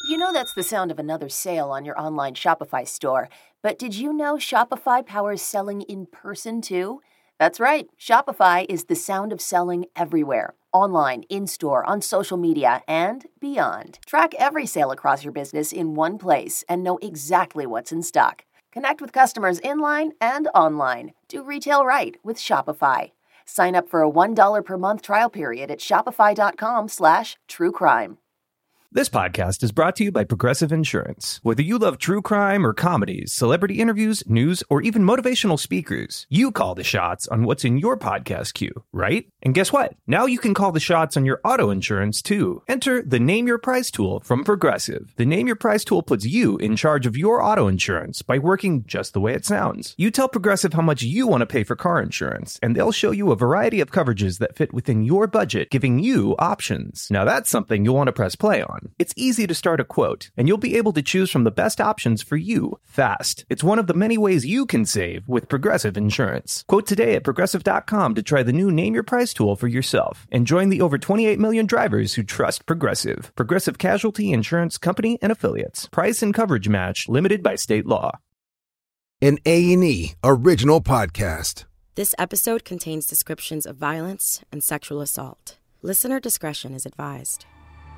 You know that's the sound of another sale on your online Shopify store. But did you know Shopify powers selling in person too? That's right. Shopify is the sound of selling everywhere. Online, in-store, on social media, and beyond. Track every sale across your business in one place and know exactly what's in stock. Connect with customers in-line and online. Do retail right with Shopify. Sign up for a $1 per month trial period at shopify.com/truecrime. This podcast is brought to you by Progressive Insurance. Whether you love true crime or comedies, celebrity interviews, news, or even motivational speakers, you call the shots on what's in your podcast queue, right? And guess what? Now you can call the shots on your auto insurance, too. Enter the Name Your Price tool from Progressive. The Name Your Price tool puts you in charge of your auto insurance by working just the way it sounds. You tell Progressive how much you want to pay for car insurance, and they'll show you a variety of coverages that fit within your budget, giving you options. Now that's something you'll want to press play on. It's easy to start a quote, and you'll be able to choose from the best options for you fast. It's one of the many ways you can save with Progressive Insurance. Quote today at Progressive.com to try the new Name Your Price tool for yourself and join the over 28 million drivers who trust Progressive. Progressive Casualty Insurance Company and Affiliates. Price and coverage match limited by state law. An A&E original podcast. This episode contains descriptions of violence and sexual assault. Listener discretion is advised.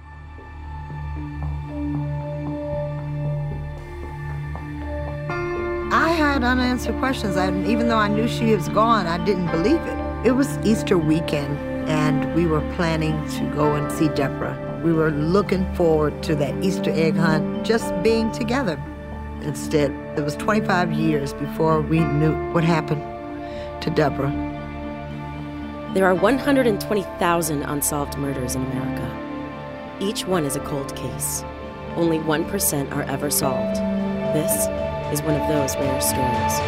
I had unanswered questions. Even though I knew she was gone, I didn't believe it. It was Easter weekend, and we were planning to go and see Deborah. We were looking forward to that Easter egg hunt, just being together. Instead, it was 25 years before we knew what happened to Deborah. There are 120,000 unsolved murders in America. Each one is a cold case. Only 1% are ever solved. This is one of those rare stories.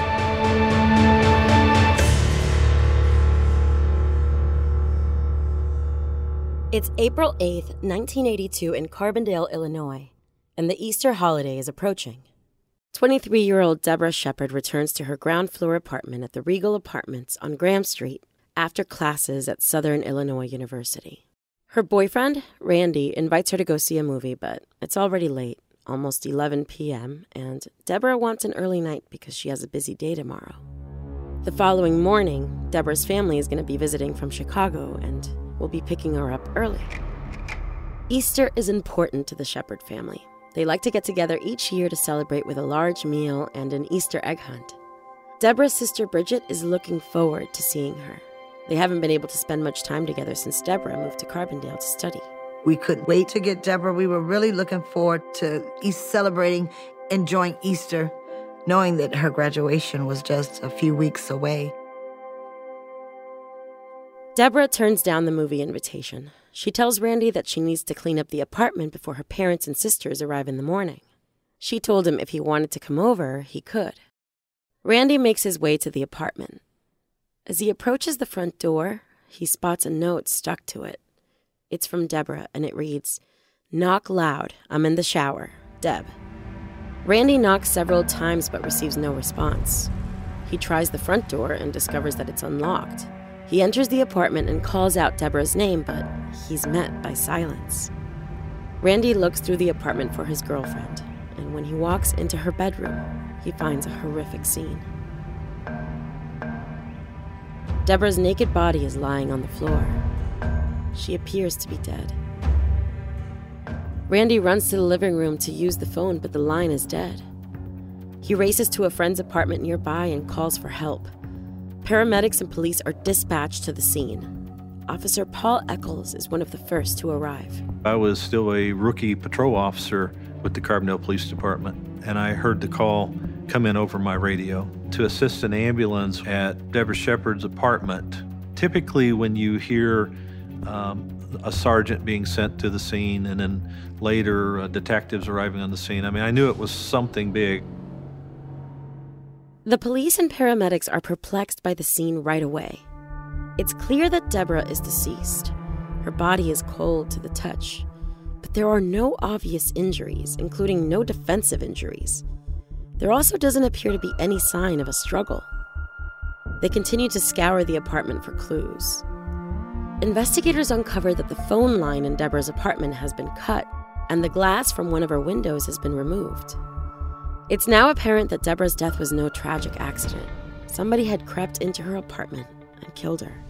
It's April 8th, 1982 in Carbondale, Illinois, and the Easter holiday is approaching. 23-year-old Deborah Shepard returns to her ground floor apartment at the Regal Apartments on Graham Street after classes at Southern Illinois University. Her boyfriend, Randy, invites her to go see a movie, but it's already late. Almost 11 p.m., and Deborah wants an early night because she has a busy day tomorrow. The following morning, Deborah's family is going to be visiting from Chicago and will be picking her up early. Easter is important to the Shepard family. They like to get together each year to celebrate with a large meal and an Easter egg hunt. Deborah's sister Bridget is looking forward to seeing her. They haven't been able to spend much time together since Deborah moved to Carbondale to study. We couldn't wait to get Deborah. We were really looking forward to celebrating, enjoying Easter, knowing that her graduation was just a few weeks away. Deborah turns down the movie invitation. She tells Randy that she needs to clean up the apartment before her parents and sisters arrive in the morning. She told him if he wanted to come over, he could. Randy makes his way to the apartment. As he approaches the front door, he spots a note stuck to it. It's from Deborah, and it reads, "Knock loud. I'm in the shower. Deb." Randy knocks several times but receives no response. He tries the front door and discovers that it's unlocked. He enters the apartment and calls out Deborah's name, but he's met by silence. Randy looks through the apartment for his girlfriend, and when he walks into her bedroom, he finds a horrific scene. Deborah's naked body is lying on the floor. She appears to be dead. Randy runs to the living room to use the phone, but the line is dead. He races to a friend's apartment nearby and calls for help. Paramedics and police are dispatched to the scene. Officer Paul Eccles is one of the first to arrive. I was still a rookie patrol officer with the Carbondale Police Department, and I heard the call come in over my radio to assist an ambulance at Deborah Shepard's apartment. Typically, when you hear a sergeant being sent to the scene and then later detectives arriving on the scene, I knew it was something big. The police and paramedics are perplexed by the scene right away. It's clear that Deborah is deceased. Her body is cold to the touch, but there are no obvious injuries, including no defensive injuries. There also doesn't appear to be any sign of a struggle. They continue to scour the apartment for clues. Investigators uncover that the phone line in Deborah's apartment has been cut and the glass from one of her windows has been removed. It's now apparent that Deborah's death was no tragic accident. Somebody had crept into her apartment and killed her.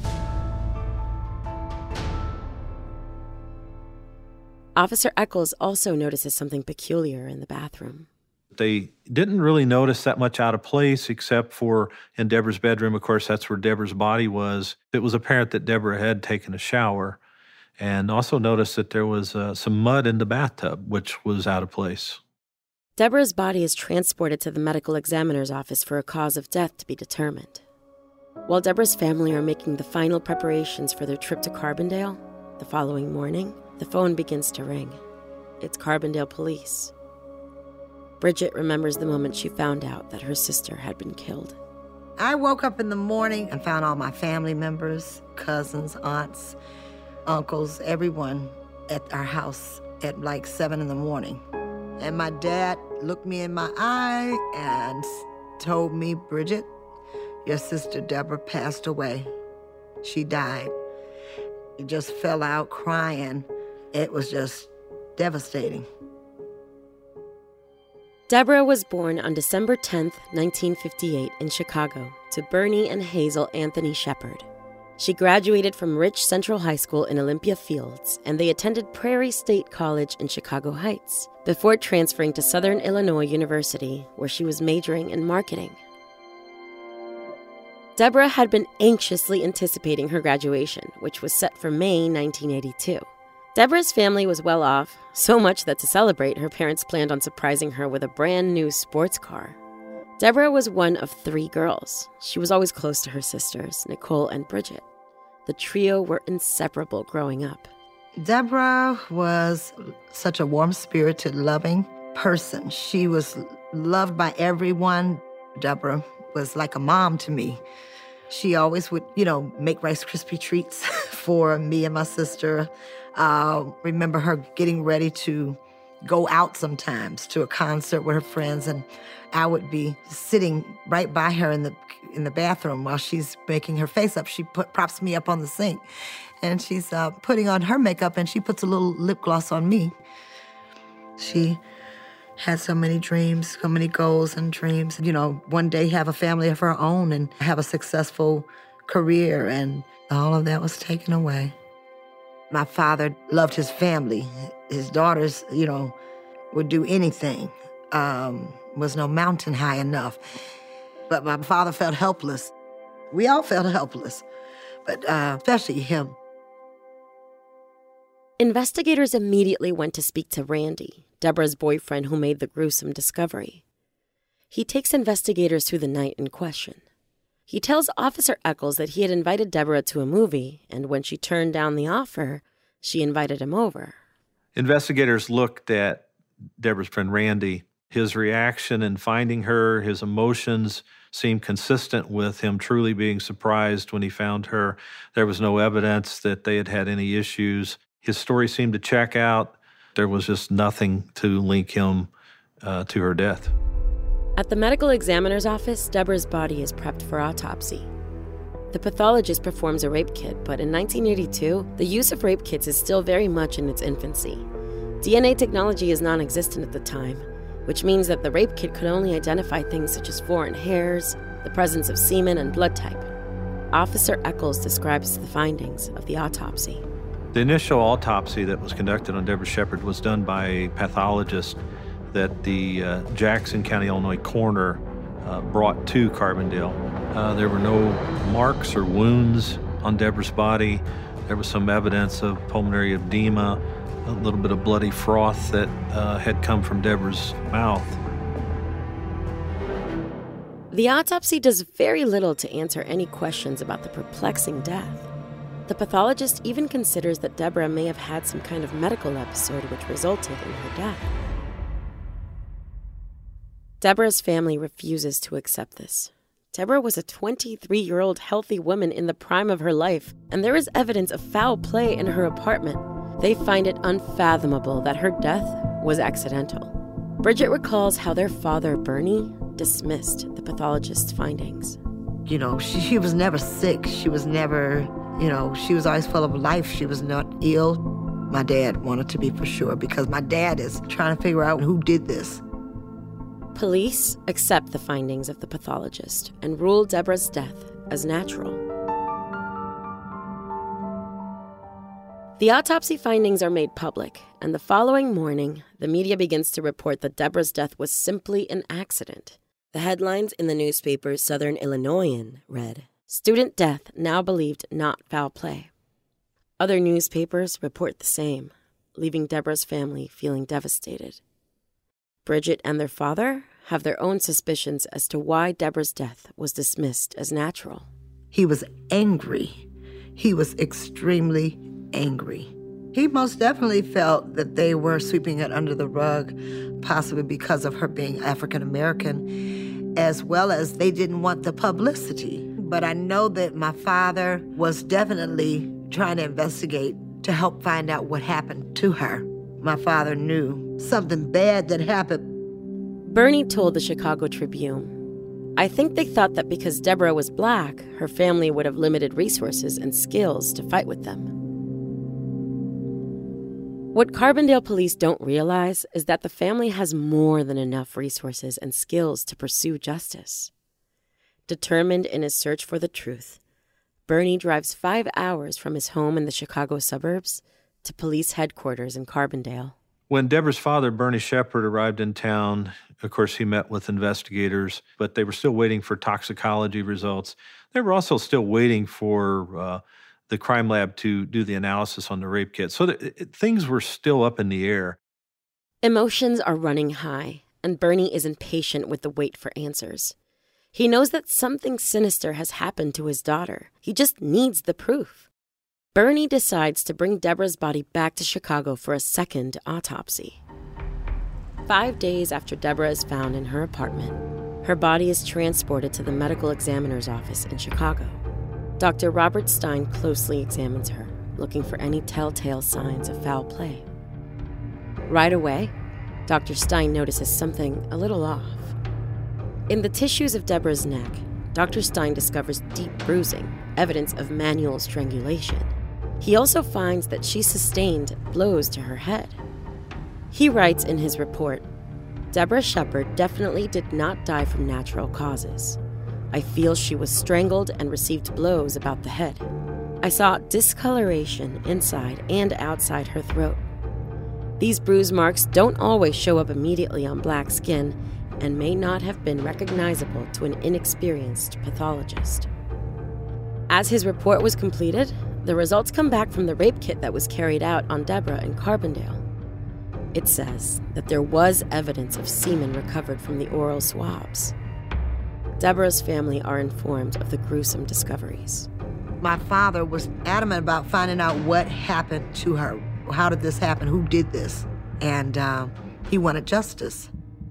Officer Eccles also notices something peculiar in the bathroom. They didn't really notice that much out of place, except for in Deborah's bedroom. Of course, that's where Deborah's body was. It was apparent that Deborah had taken a shower, and also noticed that there was some mud in the bathtub, which was out of place. Deborah's body is transported to the medical examiner's office for a cause of death to be determined. While Deborah's family are making the final preparations for their trip to Carbondale, the following morning, the phone begins to ring. It's Carbondale police. Bridget remembers the moment she found out that her sister had been killed. I woke up in the morning and found all my family members, cousins, aunts, uncles, everyone at our house at like 7 in the morning. And my dad looked me in my eye and told me, Bridget, your sister Deborah passed away. She died. He just fell out crying. It was just devastating. Deborah was born on December 10th, 1958 in Chicago to Bernie and Hazel Anthony Shepard. She graduated from Rich Central High School in Olympia Fields, and they attended Prairie State College in Chicago Heights before transferring to Southern Illinois University, where she was majoring in marketing. Deborah had been anxiously anticipating her graduation, which was set for May 1982. Deborah's family was well off, so much that to celebrate, her parents planned on surprising her with a brand new sports car. Deborah was one of 3 girls. She was always close to her sisters, Nicole and Bridget. The trio were inseparable growing up. Deborah was such a warm-spirited, loving person. She was loved by everyone. Deborah was like a mom to me. She always would, make Rice Krispie treats for me and my sister. Remember her getting ready to go out sometimes to a concert with her friends, and I would be sitting right by her in the bathroom while she's making her face up. She props me up on the sink, and she's putting on her makeup, and she puts a little lip gloss on me. She had so many dreams, so many goals and dreams. One day have a family of her own and have a successful career, and all of that was taken away. My father loved his family. His daughters, would do anything. Was no mountain high enough. But my father felt helpless. We all felt helpless, but especially him. Investigators immediately went to speak to Randy, Deborah's boyfriend who made the gruesome discovery. He takes investigators through the night in question. He tells Officer Eccles that he had invited Deborah to a movie, and when she turned down the offer, she invited him over. Investigators looked at Deborah's friend Randy. His reaction in finding her, his emotions seemed consistent with him truly being surprised when he found her. There was no evidence that they had had any issues. His story seemed to check out. There was just nothing to link him to her death. At the medical examiner's office, Deborah's body is prepped for autopsy. The pathologist performs a rape kit, but in 1982, the use of rape kits is still very much in its infancy. DNA technology is non-existent at the time, which means that the rape kit could only identify things such as foreign hairs, the presence of semen, and blood type. Officer Eccles describes the findings of the autopsy. The initial autopsy that was conducted on Deborah Shepard was done by a pathologist that the Jackson County, Illinois coroner brought to Carbondale. There were no marks or wounds on Deborah's body. There was some evidence of pulmonary edema, a little bit of bloody froth that had come from Deborah's mouth. The autopsy does very little to answer any questions about the perplexing death. The pathologist even considers that Deborah may have had some kind of medical episode which resulted in her death. Deborah's family refuses to accept this. Deborah was a 23-year-old healthy woman in the prime of her life, and there is evidence of foul play in her apartment. They find it unfathomable that her death was accidental. Bridget recalls how their father, Bernie, dismissed the pathologist's findings. She was never sick. She was never, she was always full of life. She was not ill. My dad wanted to be for sure because my dad is trying to figure out who did this. Police accept the findings of the pathologist and rule Deborah's death as natural. The autopsy findings are made public, and the following morning, the media begins to report that Deborah's death was simply an accident. The headlines in the newspaper Southern Illinoisan read, "Student death now believed not foul play." Other newspapers report the same, leaving Deborah's family feeling devastated. Bridget and their father have their own suspicions as to why Deborah's death was dismissed as natural. He was angry. He was extremely angry. He most definitely felt that they were sweeping it under the rug, possibly because of her being African American, as well as they didn't want the publicity. But I know that my father was definitely trying to investigate to help find out what happened to her. My father knew something bad that happened. Bernie told the Chicago Tribune, "I think they thought that because Deborah was black, her family would have limited resources and skills to fight with them." What Carbondale police don't realize is that the family has more than enough resources and skills to pursue justice. Determined in his search for the truth, Bernie drives 5 hours from his home in the Chicago suburbs to police headquarters in Carbondale. When Deborah's father, Bernie Shepherd, arrived in town, of course, he met with investigators, but they were still waiting for toxicology results. They were also still waiting for the crime lab to do the analysis on the rape kit. So things were still up in the air. Emotions are running high, and Bernie is impatient with the wait for answers. He knows that something sinister has happened to his daughter. He just needs the proof. Bernie decides to bring Deborah's body back to Chicago for a second autopsy. 5 days after Deborah is found in her apartment, her body is transported to the medical examiner's office in Chicago. Dr. Robert Stein closely examines her, looking for any telltale signs of foul play. Right away, Dr. Stein notices something a little off. In the tissues of Deborah's neck, Dr. Stein discovers deep bruising, evidence of manual strangulation. He also finds that she sustained blows to her head. He writes in his report, "Deborah Shepherd definitely did not die from natural causes. I feel she was strangled and received blows about the head. I saw discoloration inside and outside her throat. These bruise marks don't always show up immediately on black skin and may not have been recognizable to an inexperienced pathologist." As his report was completed, the results come back from the rape kit that was carried out on Deborah in Carbondale. It says that there was evidence of semen recovered from the oral swabs. Deborah's family are informed of the gruesome discoveries. My father was adamant about finding out what happened to her. How did this happen? Who did this? And he wanted justice.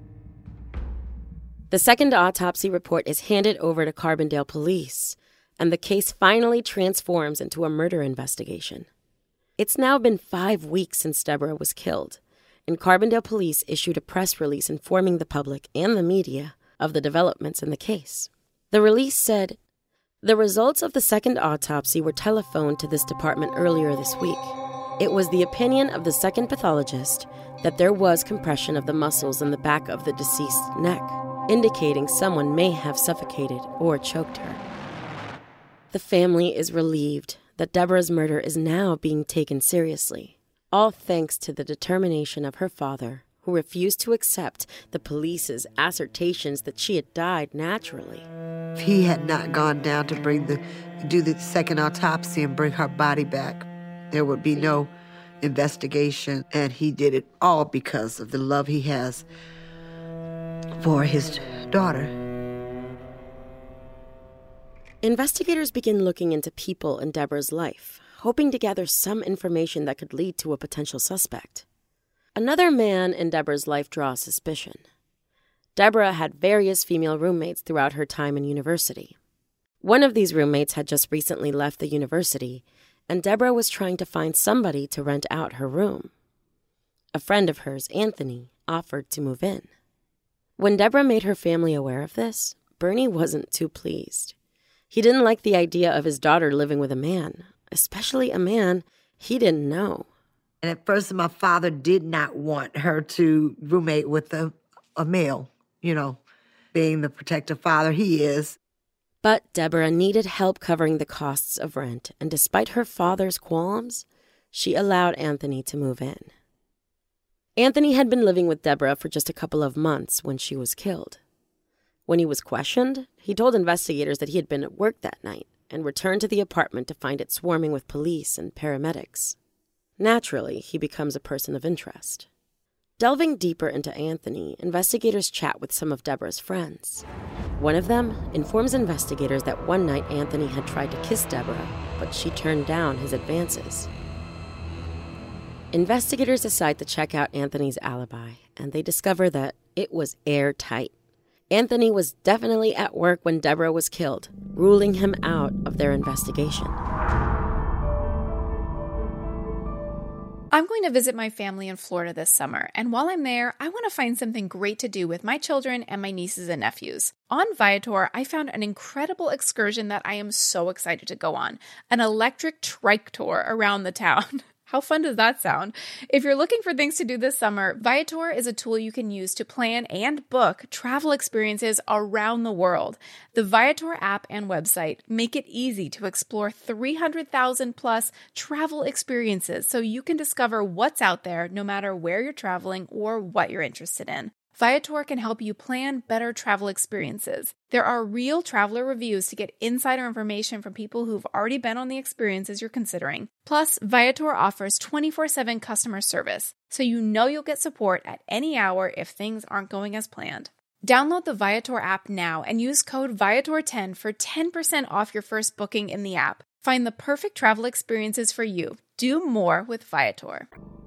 The second autopsy report is handed over to Carbondale police, and the case finally transforms into a murder investigation. It's now been 5 weeks since Deborah was killed, and Carbondale police issued a press release informing the public and the media of the developments in the case. The release said, "The results of the second autopsy were telephoned to this department earlier this week. It was the opinion of the second pathologist that there was compression of the muscles in the back of the deceased's neck, indicating someone may have suffocated or choked her." The family is relieved that Deborah's murder is now being taken seriously, all thanks to the determination of her father, who refused to accept the police's assertions that she had died naturally. If he had not gone down to do the second autopsy and bring her body back, there would be no investigation, and he did it all because of the love he has for his daughter. Investigators begin looking into people in Deborah's life, hoping to gather some information that could lead to a potential suspect. Another man in Deborah's life draws suspicion. Deborah had various female roommates throughout her time in university. One of these roommates had just recently left the university, and Deborah was trying to find somebody to rent out her room. A friend of hers, Anthony, offered to move in. When Deborah made her family aware of this, Bernie wasn't too pleased. He didn't like the idea of his daughter living with a man, especially a man he didn't know. And at first, my father did not want her to roommate with a male, being the protective father he is. But Deborah needed help covering the costs of rent, and despite her father's qualms, she allowed Anthony to move in. Anthony had been living with Deborah for just a couple of months when she was killed. When he was questioned, he told investigators that he had been at work that night and returned to the apartment to find it swarming with police and paramedics. Naturally, he becomes a person of interest. Delving deeper into Anthony, investigators chat with some of Deborah's friends. One of them informs investigators that one night Anthony had tried to kiss Deborah, but she turned down his advances. Investigators decide to check out Anthony's alibi, and they discover that it was airtight. Anthony was definitely at work when Deborah was killed, ruling him out of their investigation. I'm going to visit my family in Florida this summer, and while I'm there, I want to find something great to do with my children and my nieces and nephews. On Viator, I found an incredible excursion that I am so excited to go on, an electric trike tour around the town. How fun does that sound? If you're looking for things to do this summer, Viator is a tool you can use to plan and book travel experiences around the world. The Viator app and website make it easy to explore 300,000 plus travel experiences so you can discover what's out there no matter where you're traveling or what you're interested in. Viator can help you plan better travel experiences. There are real traveler reviews to get insider information from people who've already been on the experiences you're considering. Plus, Viator offers 24/7 customer service, so you know you'll get support at any hour if things aren't going as planned. Download the Viator app now and use code Viator10 for 10% off your first booking in the app. Find the perfect travel experiences for you. Do more with Viator.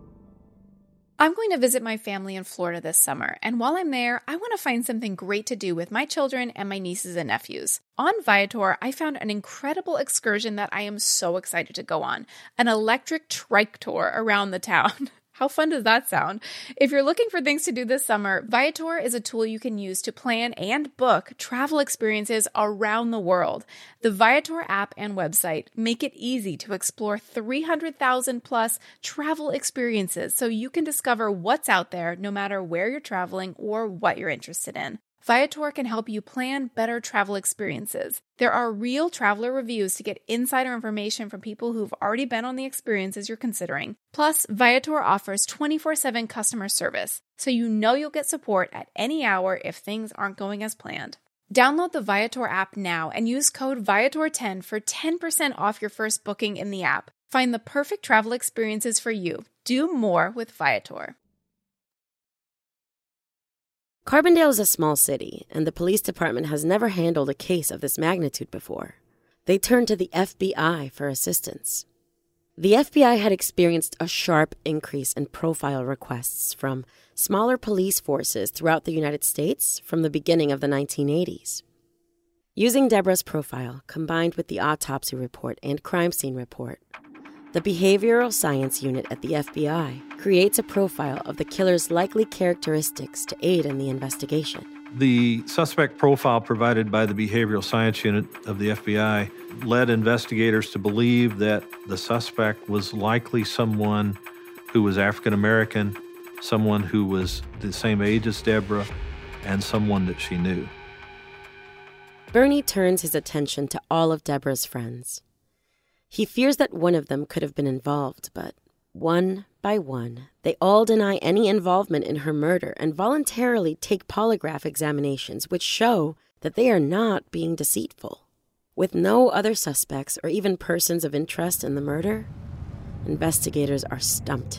I'm going to visit my family in Florida this summer, and while I'm there, I want to find something great to do with my children and my nieces and nephews. On Viator, I found an incredible excursion that I am so excited to go on, an electric trike tour around the town. How fun does that sound? If you're looking for things to do this summer, Viator is a tool you can use to plan and book travel experiences around the world. The Viator app and website make it easy to explore 300,000 plus travel experiences so you can discover what's out there no matter where you're traveling or what you're interested in. Viator can help you plan better travel experiences. There are real traveler reviews to get insider information from people who've already been on the experiences you're considering. Plus, Viator offers 24/7 customer service, so you know you'll get support at any hour if things aren't going as planned. Download the Viator app now and use code Viator10 for 10% off your first booking in the app. Find the perfect travel experiences for you. Do more with Viator. Carbondale is a small city, and the police department has never handled a case of this magnitude before. They turned to the FBI for assistance. The FBI had experienced a sharp increase in profile requests from smaller police forces throughout the United States from the beginning of the 1980s. Using Deborah's profile, combined with the autopsy report and crime scene report, the Behavioral Science Unit at the FBI creates a profile of the killer's likely characteristics to aid in the investigation. The suspect profile provided by the Behavioral Science Unit of the FBI led investigators to believe that the suspect was likely someone who was African American, someone who was the same age as Deborah, and someone that she knew. Bernie turns his attention to all of Deborah's friends. He fears that one of them could have been involved, but one by one, they all deny any involvement in her murder and voluntarily take polygraph examinations which show that they are not being deceitful. With no other suspects or even persons of interest in the murder, investigators are stumped.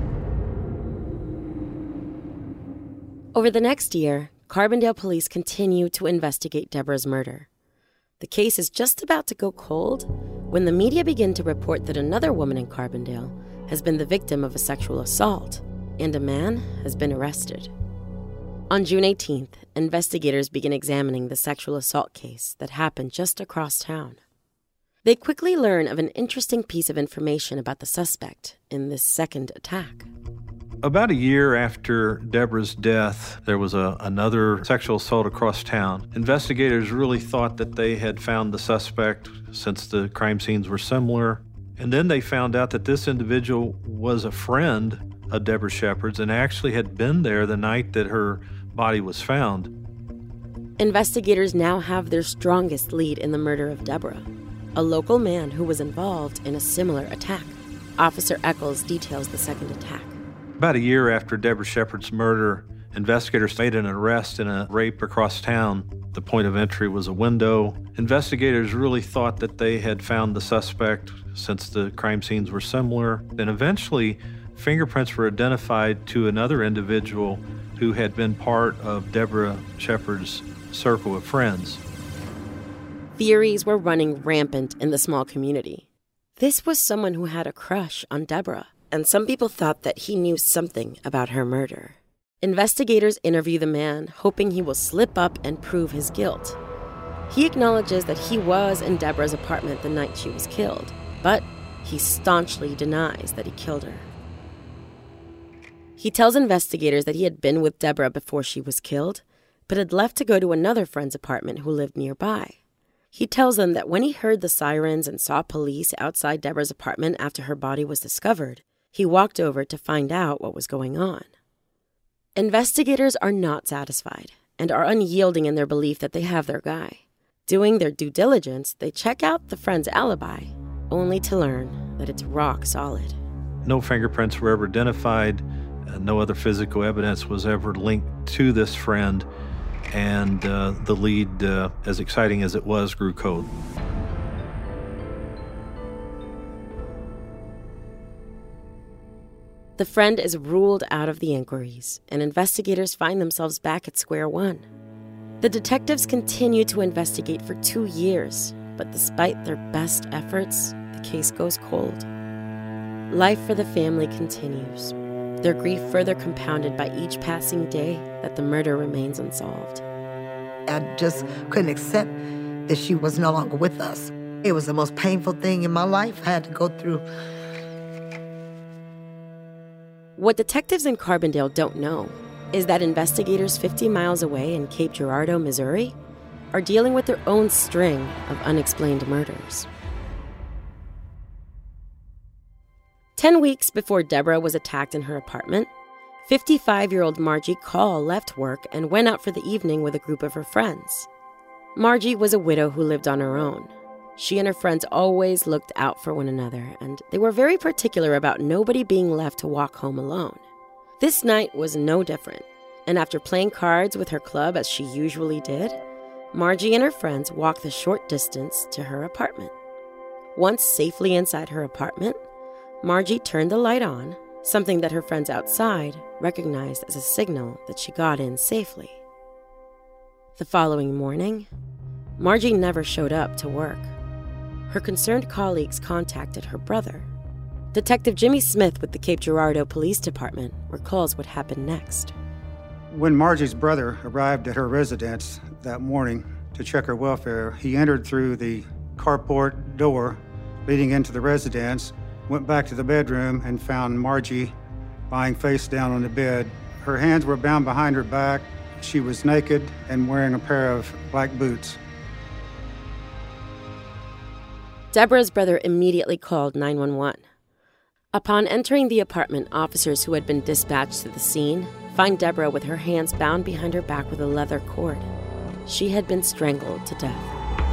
Over the next year, Carbondale police continue to investigate Deborah's murder. The case is just about to go cold when the media begin to report that another woman in Carbondale has been the victim of a sexual assault, and a man has been arrested. On June 18th, investigators begin examining the sexual assault case that happened just across town. They quickly learn of an interesting piece of information about the suspect in this second attack. About a year after Deborah's death, there was another sexual assault across town. Investigators really thought that they had found the suspect since the crime scenes were similar, And then they found out that this individual was a friend of Deborah Shepard's and actually had been there the night that her body was found. Investigators now have their strongest lead in the murder of Deborah, a local man who was involved in a similar attack. Officer Eccles details the second attack. About a year after Deborah Shepard's murder, investigators made an arrest in a rape across town. The point of entry was a window. Investigators really thought that they had found the suspect since the crime scenes were similar. And eventually, fingerprints were identified to another individual who had been part of Deborah Shepard's circle of friends. Theories were running rampant in the small community. This was someone who had a crush on Deborah, and some people thought that he knew something about her murder. Investigators interview the man, hoping he will slip up and prove his guilt. He acknowledges that he was in Deborah's apartment the night she was killed, but he staunchly denies that he killed her. He tells investigators that he had been with Deborah before she was killed, but had left to go to another friend's apartment who lived nearby. He tells them that when he heard the sirens and saw police outside Deborah's apartment after her body was discovered, he walked over to find out what was going on. Investigators are not satisfied and are unyielding in their belief that they have their guy. Doing their due diligence, they check out the friend's alibi, only to learn that it's rock solid. No fingerprints were ever identified. No other physical evidence was ever linked to this friend. And the lead, as exciting as it was, grew cold. The friend is ruled out of the inquiries, and investigators find themselves back at square one. The detectives continue to investigate for 2 years, but despite their best efforts, the case goes cold. Life for the family continues, their grief further compounded by each passing day that the murder remains unsolved. I just couldn't accept that she was no longer with us. It was the most painful thing in my life I had to go through. What detectives in Carbondale don't know is that investigators 50 miles away in Cape Girardeau, Missouri, are dealing with their own string of unexplained murders. 10 weeks before Deborah was attacked in her apartment, 55-year-old Margie Call left work and went out for the evening with a group of her friends. Margie was a widow who lived on her own. She and her friends always looked out for one another, and they were very particular about nobody being left to walk home alone. This night was no different, and after playing cards with her club as she usually did, Margie and her friends walked the short distance to her apartment. Once safely inside her apartment, Margie turned the light on, something that her friends outside recognized as a signal that she got in safely. The following morning, Margie never showed up to work. Her concerned colleagues contacted her brother, Detective Jimmy Smith with the Cape Girardeau Police Department, recalls what happened next. When Margie's brother arrived at her residence that morning to check her welfare, he entered through the carport door leading into the residence, went back to the bedroom, and found Margie lying face down on the bed. Her hands were bound behind her back. She was naked and wearing a pair of black boots. Deborah's brother immediately called 911. Upon entering the apartment, officers who had been dispatched to the scene find Deborah with her hands bound behind her back with a leather cord. She had been strangled to death.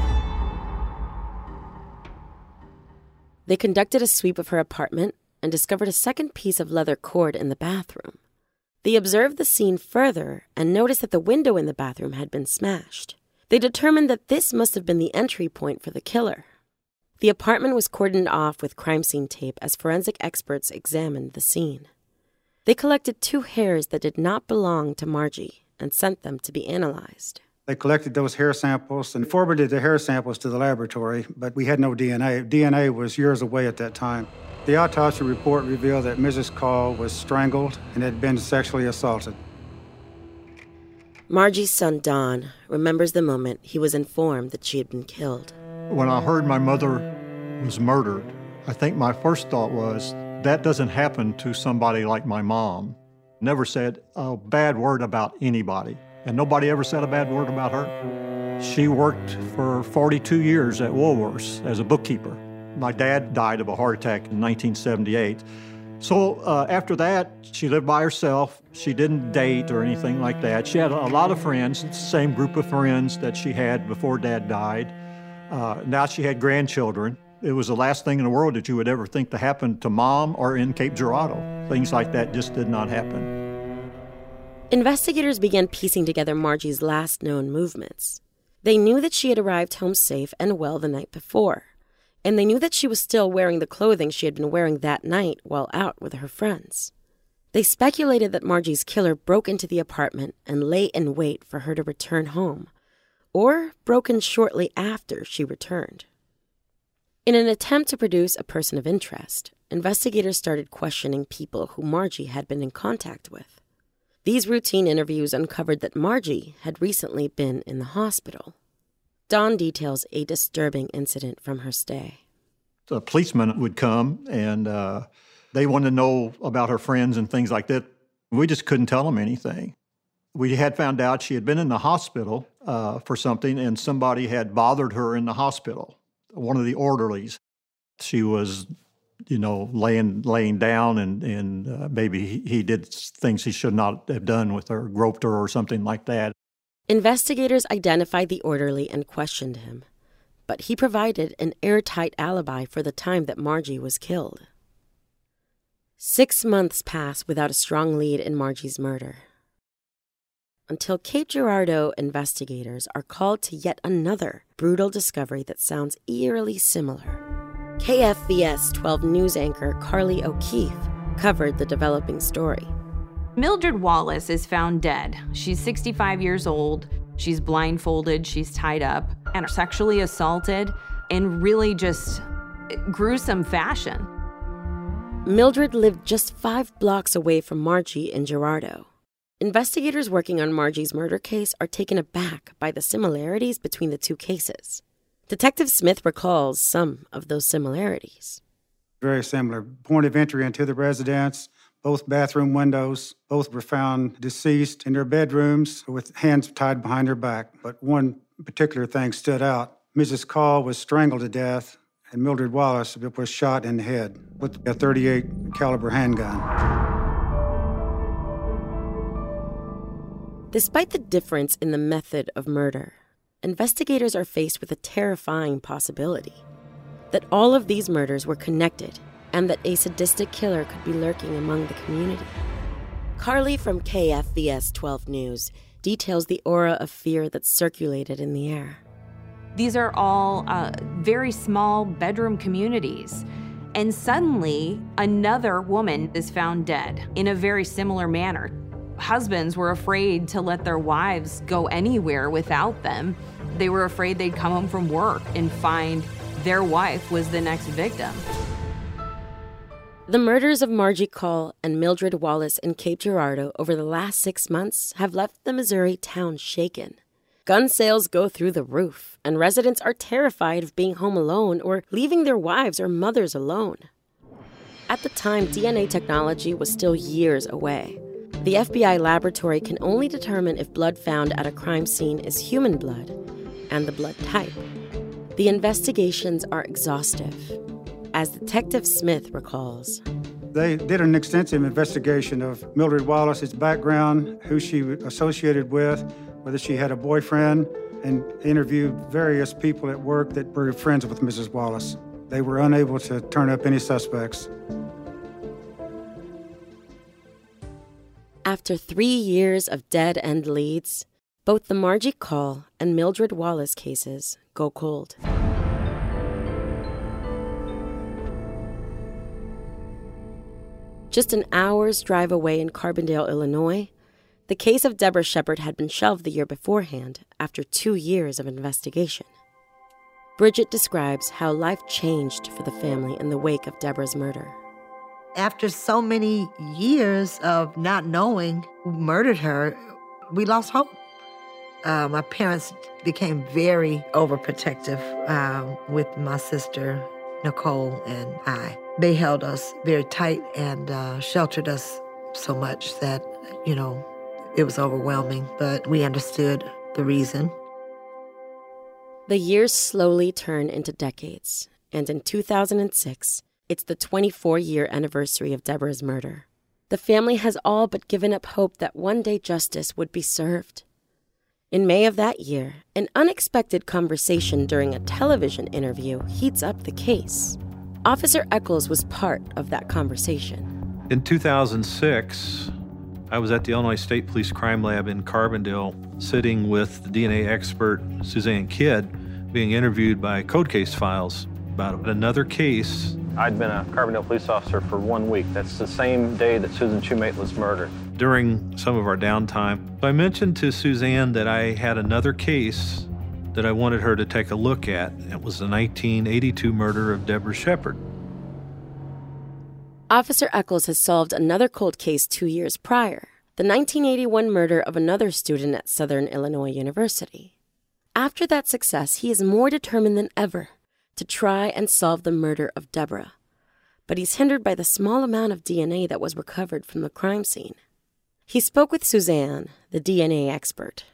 They conducted a sweep of her apartment and discovered a second piece of leather cord in the bathroom. They observed the scene further and noticed that the window in the bathroom had been smashed. They determined that this must have been the entry point for the killer. The apartment was cordoned off with crime scene tape as forensic experts examined the scene. They collected 2 hairs that did not belong to Margie and sent them to be analyzed. They collected those hair samples and forwarded the hair samples to the laboratory, but we had no DNA. DNA was years away at that time. The autopsy report revealed that Mrs. Call was strangled and had been sexually assaulted. Margie's son, Don, remembers the moment he was informed that she had been killed. When I heard my mother was murdered, I think my first thought was, that doesn't happen to somebody like my mom. Never said a bad word about anybody, and nobody ever said a bad word about her. She worked for 42 years at Woolworths as a bookkeeper. My dad died of a heart attack in 1978. So after that, she lived by herself. She didn't date or anything like that. She had a lot of friends, the same group of friends that she had before Dad died. Now she had grandchildren. It was the last thing in the world that you would ever think to happen to Mom or in Cape Girardeau. Things like that just did not happen. Investigators began piecing together Margie's last known movements. They knew that she had arrived home safe and well the night before, and they knew that she was still wearing the clothing she had been wearing that night while out with her friends. They speculated that Margie's killer broke into the apartment and lay in wait for her to return home, or broke in shortly after she returned. In an attempt to produce a person of interest, investigators started questioning people who Margie had been in contact with. These routine interviews uncovered that Margie had recently been in the hospital. Dawn details a disturbing incident from her stay. The policeman would come, and they wanted to know about her friends and things like that. We just couldn't tell them anything. We had found out she had been in the hospital for something, and somebody had bothered her in the hospital, one of the orderlies. She was, laying down, and maybe he did things he should not have done with her, groped her or something like that. Investigators identified the orderly and questioned him, but he provided an airtight alibi for the time that Margie was killed. 6 months pass without a strong lead in Margie's murder, until Cape Girardeau investigators are called to yet another brutal discovery that sounds eerily similar. KFVS 12 news anchor Carly O'Keefe covered the developing story. Mildred Wallace is found dead. She's 65 years old. She's blindfolded, she's tied up, and sexually assaulted in really just gruesome fashion. Mildred lived just 5 blocks away from Margie in Girardeau. Investigators working on Margie's murder case are taken aback by the similarities between the two cases. Detective Smith recalls some of those similarities. Very similar. Point of entry into the residence, both bathroom windows, both were found deceased in their bedrooms with hands tied behind their back. But one particular thing stood out. Mrs. Call was strangled to death, and Mildred Wallace was shot in the head with a .38 caliber handgun. Despite the difference in the method of murder, investigators are faced with a terrifying possibility that all of these murders were connected and that a sadistic killer could be lurking among the community. Carly from KFVS 12 News details the aura of fear that circulated in the air. These are all very small bedroom communities. And suddenly, another woman is found dead in a very similar manner. Husbands were afraid to let their wives go anywhere without them. They were afraid they'd come home from work and find their wife was the next victim. The murders of Margie Call and Mildred Wallace in Cape Girardeau over the last 6 months have left the Missouri town shaken. Gun sales go through the roof, and residents are terrified of being home alone or leaving their wives or mothers alone. At the time, DNA technology was still years away. The FBI laboratory can only determine if blood found at a crime scene is human blood and the blood type. The investigations are exhaustive, as Detective Smith recalls. They did an extensive investigation of Mildred Wallace's background, who she associated with, whether she had a boyfriend, and interviewed various people at work that were friends with Mrs. Wallace. They were unable to turn up any suspects. After 3 years of dead-end leads, both the Margie Call and Mildred Wallace cases go cold. Just an hour's drive away in Carbondale, Illinois, the case of Deborah Shepard had been shelved the year beforehand after 2 years of investigation. Bridget describes how life changed for the family in the wake of Deborah's murder. After so many years of not knowing who murdered her, we lost hope. My parents became very overprotective with my sister, Nicole, and I. They held us very tight and sheltered us so much that, it was overwhelming, but we understood the reason. The years slowly turn into decades, and in 2006, it's the 24-year anniversary of Deborah's murder. The family has all but given up hope that one day justice would be served. In May of that year, an unexpected conversation during a television interview heats up the case. Officer Eccles was part of that conversation. In 2006, I was at the Illinois State Police Crime Lab in Carbondale, sitting with the DNA expert Suzanne Kidd, being interviewed by Code Case Files about another case. I'd been a Carbondale police officer for 1 week. That's the same day that Susan Shoemate was murdered. During some of our downtime, I mentioned to Suzanne that I had another case that I wanted her to take a look at. It was the 1982 murder of Deborah Shepard. Officer Eccles has solved another cold case 2 years prior, the 1981 murder of another student at Southern Illinois University. After that success, he is more determined than ever to try and solve the murder of Deborah. But he's hindered by the small amount of DNA that was recovered from the crime scene. He spoke with Suzanne, the DNA expert.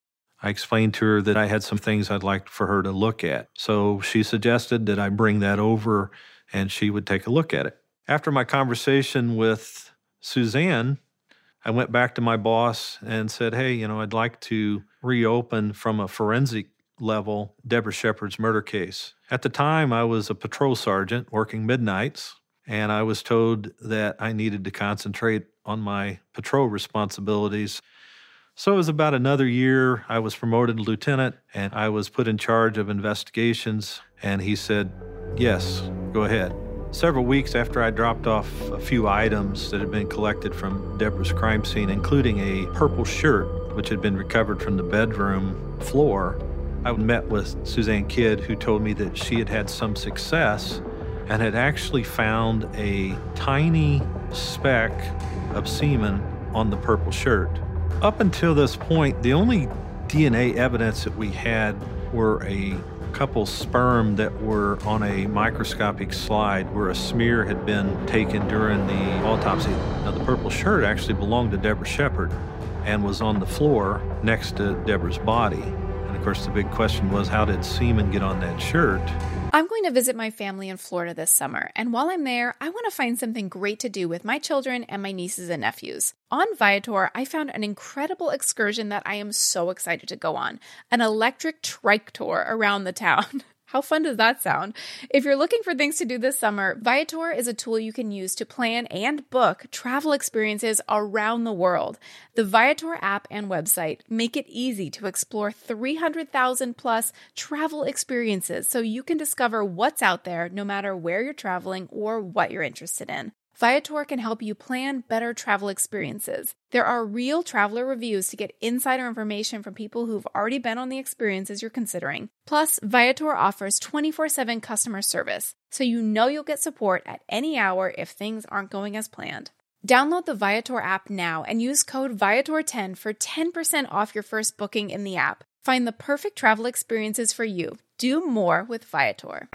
I explained to her that I had some things I'd like for her to look at. So she suggested that I bring that over and she would take a look at it. After my conversation with Suzanne, I went back to my boss and said, hey, I'd like to reopen from a forensic level Deborah Shepard's murder case. At the time, I was a patrol sergeant working midnights, and I was told that I needed to concentrate on my patrol responsibilities. So it was about another year. I was promoted to lieutenant, and I was put in charge of investigations, and he said, yes, go ahead. Several weeks after I dropped off a few items that had been collected from Deborah's crime scene, including a purple shirt, which had been recovered from the bedroom floor, I met with Suzanne Kidd, who told me that she had had some success and had actually found a tiny speck of semen on the purple shirt. Up until this point, the only DNA evidence that we had were a couple sperm that were on a microscopic slide where a smear had been taken during the autopsy. Now, the purple shirt actually belonged to Deborah Shepard and was on the floor next to Deborah's body. And of course, the big question was, how did semen get on that shirt? I'm going to visit my family in Florida this summer, and while I'm there, I want to find something great to do with my children and my nieces and nephews. On Viator, I found an incredible excursion that I am so excited to go on, an electric trike tour around the town. How fun does that sound? If you're looking for things to do this summer, Viator is a tool you can use to plan and book travel experiences around the world. The Viator app and website make it easy to explore 300,000 plus travel experiences so you can discover what's out there no matter where you're traveling or what you're interested in. Viator can help you plan better travel experiences. There are real traveler reviews to get insider information from people who've already been on the experiences you're considering. Plus, Viator offers 24/7 customer service, so you know you'll get support at any hour if things aren't going as planned. Download the Viator app now and use code Viator10 for 10% off your first booking in the app. Find the perfect travel experiences for you. Do more with Viator.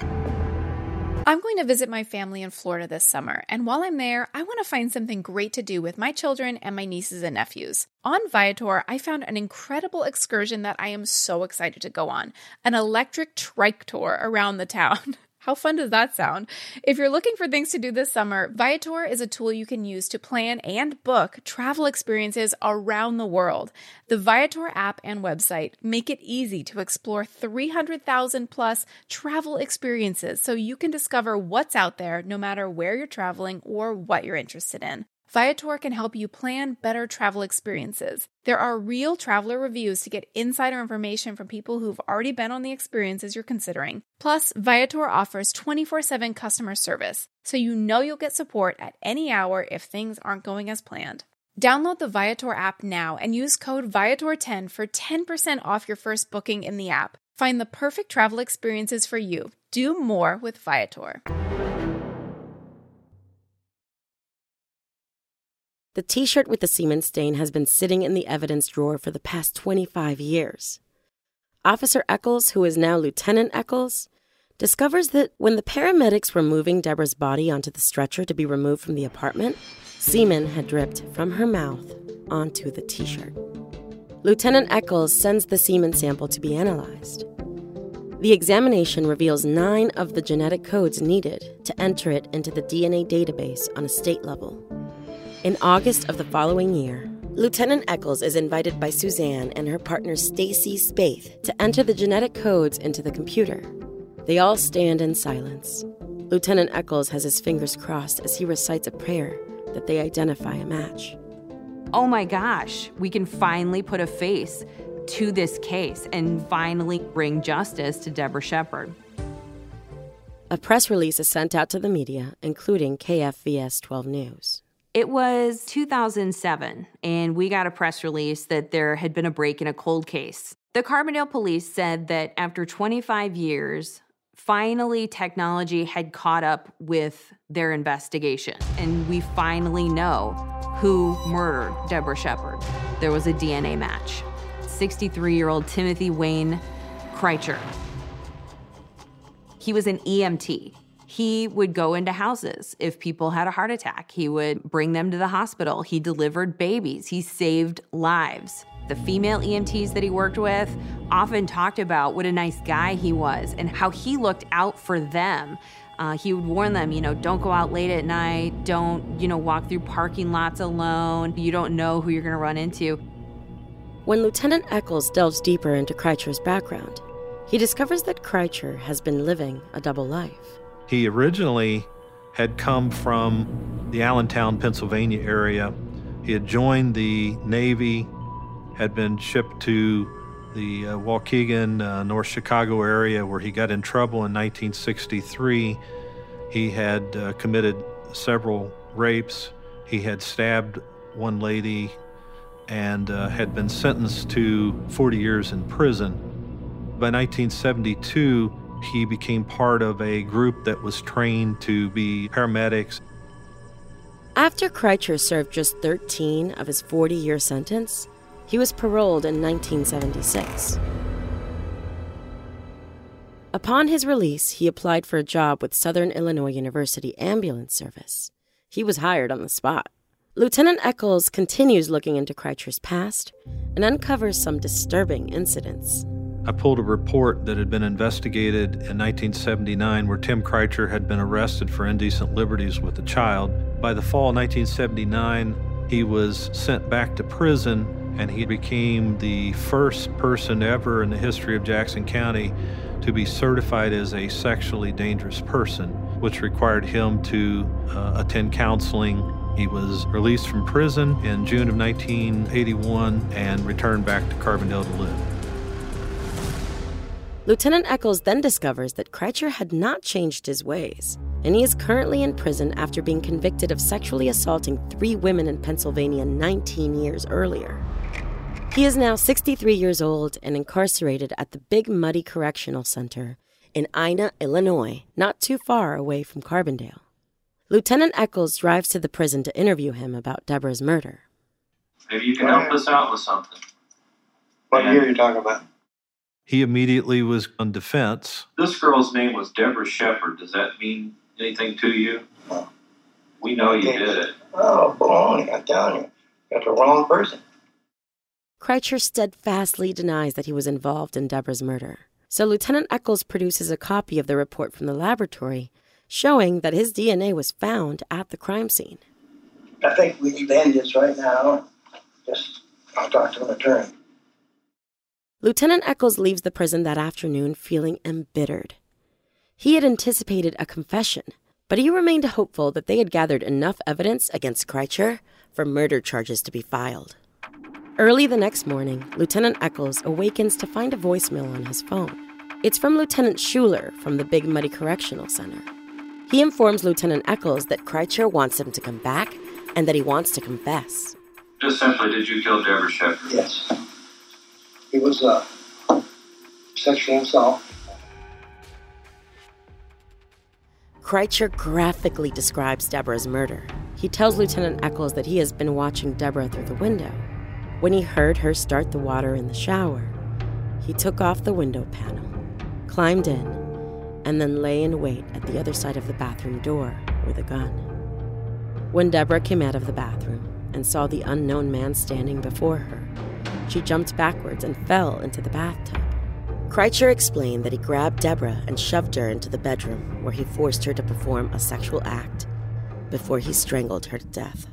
I'm going to visit my family in Florida this summer, and while I'm there, I want to find something great to do with my children and my nieces and nephews. On Viator, I found an incredible excursion that I am so excited to go on, an electric trike tour around the town. How fun does that sound? If you're looking for things to do this summer, Viator is a tool you can use to plan and book travel experiences around the world. The Viator app and website make it easy to explore 300,000 plus travel experiences so you can discover what's out there no matter where you're traveling or what you're interested in. Viator can help you plan better travel experiences. There are real traveler reviews to get insider information from people who've already been on the experiences you're considering. Plus, Viator offers 24/7 customer service, so you know you'll get support at any hour if things aren't going as planned. Download the Viator app now and use code Viator10 for 10% off your first booking in the app. Find the perfect travel experiences for you. Do more with Viator. The T-shirt with the semen stain has been sitting in the evidence drawer for the past 25 years. Officer Eccles, who is now Lieutenant Eccles, discovers that when the paramedics were moving Deborah's body onto the stretcher to be removed from the apartment, semen had dripped from her mouth onto the T-shirt. Lieutenant Eccles sends the semen sample to be analyzed. The examination reveals 9 of the genetic codes needed to enter it into the DNA database on a state level. In August of the following year, Lieutenant Eccles is invited by Suzanne and her partner Stacy Spaeth to enter the genetic codes into the computer. They all stand in silence. Lieutenant Eccles has his fingers crossed as he recites a prayer that they identify a match. Oh my gosh, we can finally put a face to this case and finally bring justice to Deborah Shepard. A press release is sent out to the media, including KFVS 12 News. It was 2007, and we got a press release that there had been a break in a cold case. The Carbondale police said that after 25 years, finally technology had caught up with their investigation, and we finally know who murdered Deborah Shepard. There was a DNA match. 63-year-old Timothy Wayne Kreitcher. He was an EMT. He would go into houses if people had a heart attack. He would bring them to the hospital. He delivered babies. He saved lives. The female EMTs that he worked with often talked about what a nice guy he was and how he looked out for them. He would warn them, don't go out late at night. Don't, walk through parking lots alone. You don't know who you're going to run into. When Lieutenant Eccles delves deeper into Kreitcher's background, he discovers that Kreitcher has been living a double life. He originally had come from the Allentown, Pennsylvania area. He had joined the Navy, had been shipped to the Waukegan, North Chicago area where he got in trouble in 1963. He had committed several rapes. He had stabbed one lady and had been sentenced to 40 years in prison. By 1972, he became part of a group that was trained to be paramedics. After Kreitcher served just 13 of his 40-year sentence, he was paroled in 1976. Upon his release, he applied for a job with Southern Illinois University Ambulance Service. He was hired on the spot. Lieutenant Eccles continues looking into Kreitcher's past and uncovers some disturbing incidents. I pulled a report that had been investigated in 1979 where Tim Kreitcher had been arrested for indecent liberties with a child. By the fall of 1979, he was sent back to prison, and he became the first person ever in the history of Jackson County to be certified as a sexually dangerous person, which required him to attend counseling. He was released from prison in June of 1981 and returned back to Carbondale to live. Lieutenant Eccles then discovers that Kreitcher had not changed his ways, and he is currently in prison after being convicted of sexually assaulting 3 women in Pennsylvania 19 years earlier. He is now 63 years old and incarcerated at the Big Muddy Correctional Center in Ina, Illinois, not too far away from Carbondale. Lieutenant Eccles drives to the prison to interview him about Deborah's murder. Maybe you can help us out with something. What year are you talking about? He immediately was on defense. This girl's name was Deborah Shepard. Does that mean anything to you? No. We know you did it. Oh, baloney, I'm telling you. Got the wrong person. Kreitcher steadfastly denies that he was involved in Deborah's murder. So Lieutenant Eccles produces a copy of the report from the laboratory showing that his DNA was found at the crime scene. I think we need to end this right now. I'll talk to an attorney. Lieutenant Eccles leaves the prison that afternoon feeling embittered. He had anticipated a confession, but he remained hopeful that they had gathered enough evidence against Kreitcher for murder charges to be filed. Early the next morning, Lieutenant Eccles awakens to find a voicemail on his phone. It's from Lieutenant Schuler from the Big Muddy Correctional Center. He informs Lieutenant Eccles that Kreitcher wants him to come back and that he wants to confess. Just simply, did you kill Deborah Shepard? Yes. It was sexual assault. Kreitcher graphically describes Deborah's murder. He tells Lieutenant Eccles that he has been watching Deborah through the window. When he heard her start the water in the shower, he took off the window panel, climbed in, and then lay in wait at the other side of the bathroom door with a gun. When Deborah came out of the bathroom and saw the unknown man standing before her, she jumped backwards and fell into the bathtub. Kreitcher explained that he grabbed Deborah and shoved her into the bedroom where he forced her to perform a sexual act before he strangled her to death.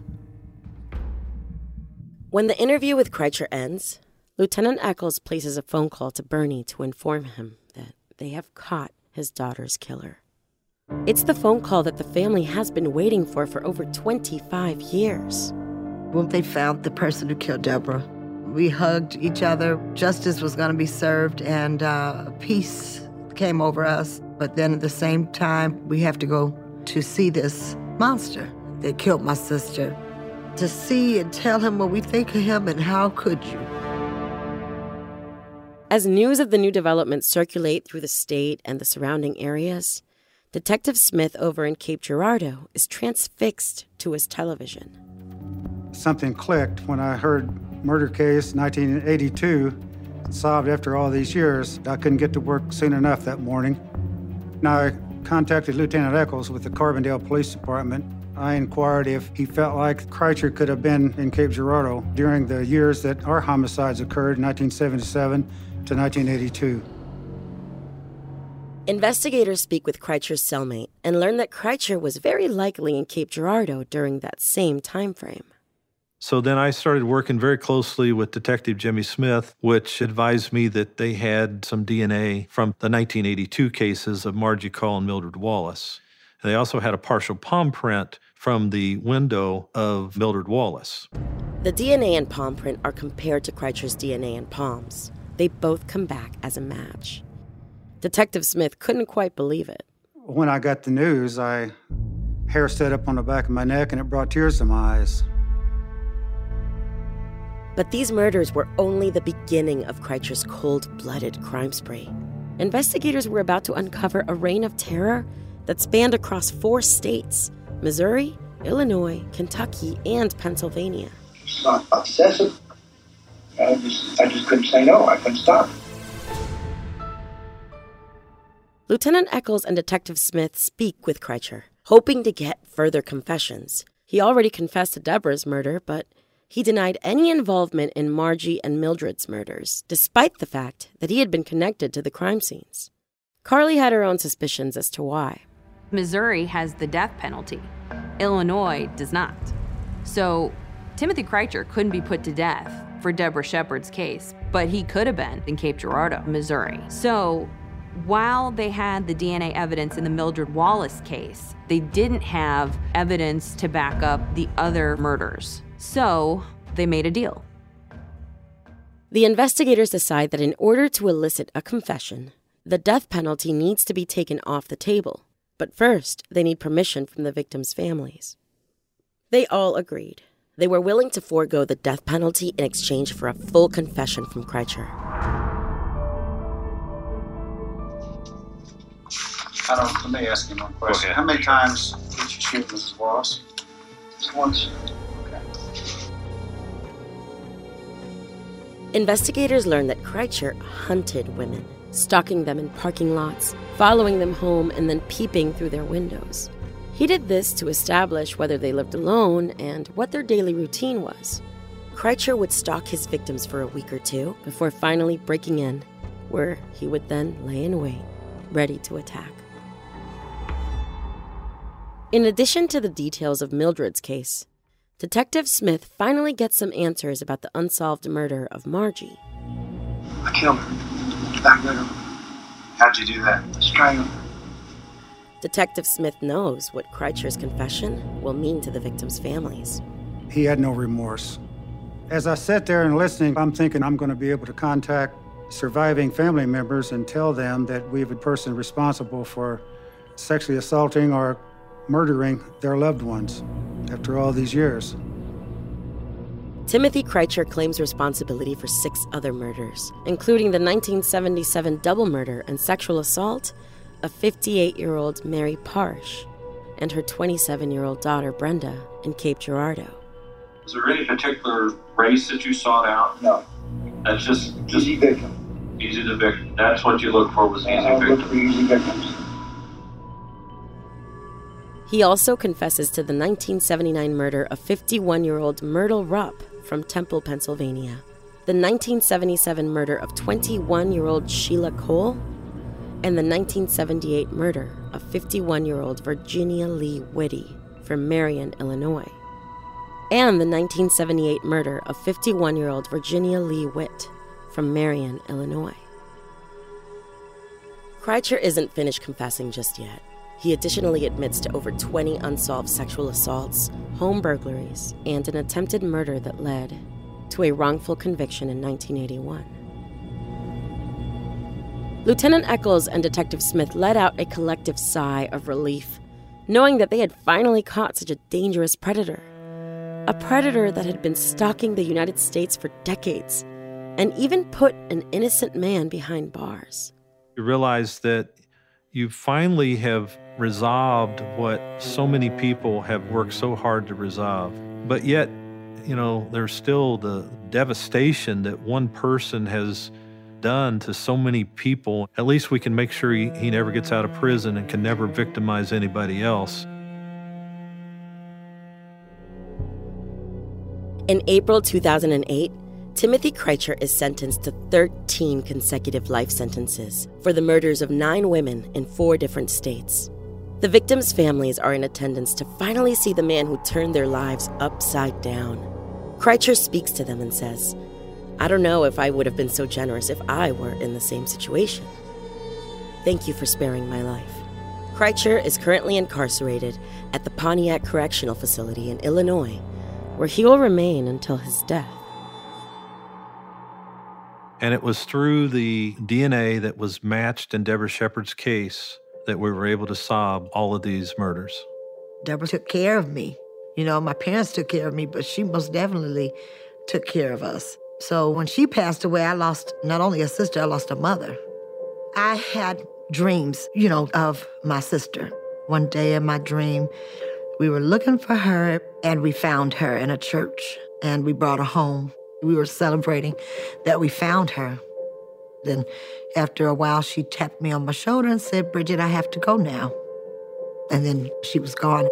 When the interview with Kreitcher ends, Lieutenant Eccles places a phone call to Bernie to inform him that they have caught his daughter's killer. It's the phone call that the family has been waiting for over 25 years. When they found the person who killed Deborah, we hugged each other. Justice was going to be served, and peace came over us. But then at the same time, we have to go to see this monster that killed my sister, to see and tell him what we think of him, and how could you? As news of the new developments circulate through the state and the surrounding areas, Detective Smith over in Cape Girardeau is transfixed to his television. Something clicked when I heard murder case 1982, solved after all these years. I couldn't get to work soon enough that morning. Now I contacted Lieutenant Eccles with the Carbondale Police Department. I inquired if he felt like Kreitcher could have been in Cape Girardeau during the years that our homicides occurred, 1977 to 1982. Investigators speak with Kreitcher's cellmate and learn that Kreitcher was very likely in Cape Girardeau during that same time frame. So then I started working very closely with Detective Jimmy Smith, which advised me that they had some DNA from the 1982 cases of Margie Call and Mildred Wallace. They also had a partial palm print from the window of Mildred Wallace. The DNA and palm print are compared to Kreitcher's DNA and palms. They both come back as a match. Detective Smith couldn't quite believe it. When I got the news, hair stood up on the back of my neck and it brought tears to my eyes. But these murders were only the beginning of Kreitcher's cold-blooded crime spree. Investigators were about to uncover a reign of terror that spanned across 4 states: Missouri, Illinois, Kentucky, and Pennsylvania. It's not obsessive. I just couldn't say no. I couldn't stop. Lieutenant Eccles and Detective Smith speak with Kreitcher, hoping to get further confessions. He already confessed to Deborah's murder, but he denied any involvement in Margie and Mildred's murders, despite the fact that he had been connected to the crime scenes. Carly had her own suspicions as to why. Missouri has the death penalty. Illinois does not. So Timothy Kreitcher couldn't be put to death for Deborah Shepard's case, but he could have been in Cape Girardeau, Missouri. So while they had the DNA evidence in the Mildred Wallace case, they didn't have evidence to back up the other murders. So they made a deal. The investigators decide that in order to elicit a confession, the death penalty needs to be taken off the table. But first, they need permission from the victims' families. They all agreed. They were willing to forego the death penalty in exchange for a full confession from Kreitcher. Let me ask you one question. Okay. How many times did you shoot Mrs. Wallace? Just once. Okay. Investigators learned that Kreitcher hunted women, stalking them in parking lots, following them home, and then peeping through their windows. He did this to establish whether they lived alone and what their daily routine was. Kreitcher would stalk his victims for a week or two before finally breaking in, where he would then lay in wait, ready to attack. In addition to the details of Mildred's case, Detective Smith finally gets some answers about the unsolved murder of Margie. I killed her. Got rid of her. How'd you do that? Strangled her. Detective Smith knows what Kreitcher's confession will mean to the victims' families. He had no remorse. As I sat there and listening, I'm thinking I'm going to be able to contact surviving family members and tell them that we have a person responsible for sexually assaulting or murdering their loved ones after all these years. Timothy Kreitcher claims responsibility for 6 other murders, including the 1977 double murder and sexual assault of 58-year-old Mary Parsh and her 27-year-old daughter Brenda in Cape Girardeau. Was there any particular race that you sought out? No. That's just Easy victim. Easy to victim. That's what you look for, was easy I victim. look for easy victims. He also confesses to the 1979 murder of 51-year-old Myrtle Rupp from Temple, Pennsylvania. the 1977 murder of 21-year-old Sheila Cole, and the 1978 murder of 51-year-old Virginia Lee Whitty from Marion, Illinois, and the 1978 murder of 51-year-old Virginia Lee Witt from Marion, Illinois. Kreitzer isn't finished confessing just yet. He additionally admits to over 20 unsolved sexual assaults, home burglaries, and an attempted murder that led to a wrongful conviction in 1981. Lieutenant Eccles and Detective Smith let out a collective sigh of relief, knowing that they had finally caught such a dangerous predator. A predator that had been stalking the United States for decades, and even put an innocent man behind bars. You realize that you finally have resolved what so many people have worked so hard to resolve. But yet, there's still the devastation that one person has done to so many people. At least we can make sure he never gets out of prison and can never victimize anybody else. In April 2008, Timothy Kreitzer is sentenced to 13 consecutive life sentences for the murders of 9 women in 4 different states. The victims' families are in attendance to finally see the man who turned their lives upside down. Kreitzer speaks to them and says, "I don't know if I would have been so generous if I were in the same situation. Thank you for sparing my life." Kreitzer is currently incarcerated at the Pontiac Correctional Facility in Illinois, where he will remain until his death. And it was through the DNA that was matched in Deborah Shepard's case that we were able to solve all of these murders. Deborah took care of me. My parents took care of me, but she most definitely took care of us. So when she passed away, I lost not only a sister, I lost a mother. I had dreams, of my sister. One day in my dream, we were looking for her, and we found her in a church, and we brought her home. We were celebrating that we found her. Then after a while, she tapped me on my shoulder and said, "Bridget, I have to go now." And then she was gone.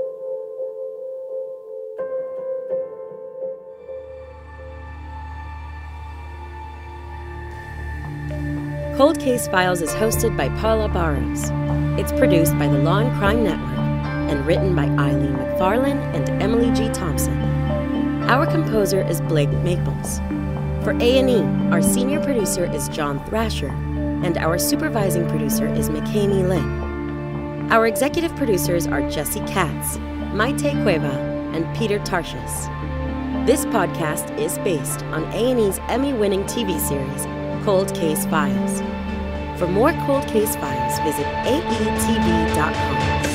Cold Case Files is hosted by Paula Barros. It's produced by the Law and Crime Network and written by Eileen McFarlane and Emily G. Thompson. Our composer is Blake Maples. For A&E, our senior producer is John Thrasher, and our supervising producer is McKamey Lynn. Our executive producers are Jesse Katz, Maite Cueva, and Peter Tarshis. This podcast is based on A&E's Emmy-winning TV series, Cold Case Files. For more Cold Case Files, visit aetv.com.